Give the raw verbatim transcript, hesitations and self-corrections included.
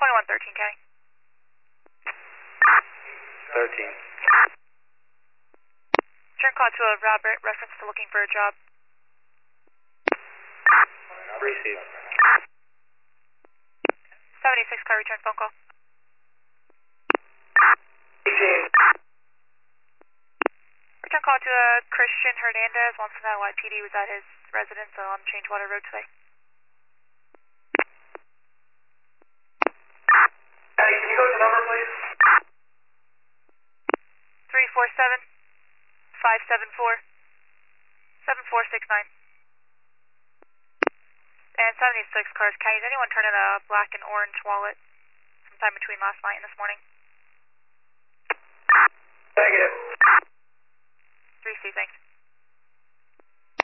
twenty-one thirteen, County. thirteen. Turn call to a Robert, reference to looking for a job. Receive. seventy-six car return phone call. eighteen. Return call to a Christian Hernandez, wants to know why P D was at his residence on Changewater Road today. Hey, can you go to the number, please? three four seven, five seven four, seven four six nine. And seventy-six cars, County. Is anyone turning a black and orange wallet sometime between last night and this morning? Negative. three C, thanks.